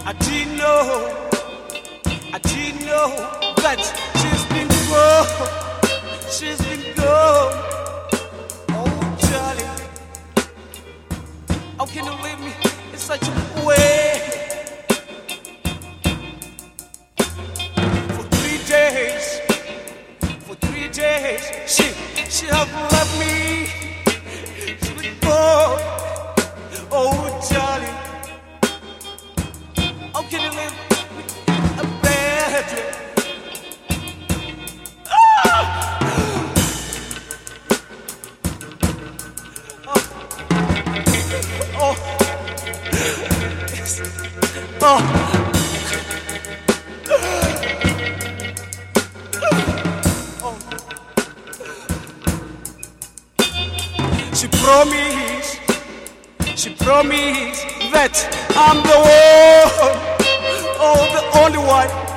I didn't know that she's been gone. She's been gone. Oh, darling, how can you leave me in such a way? For 3 days, she have left me. She's been gone. Oh, darling, how can you leave me a bad way? Oh, she promised that I'm the one, oh, the only one.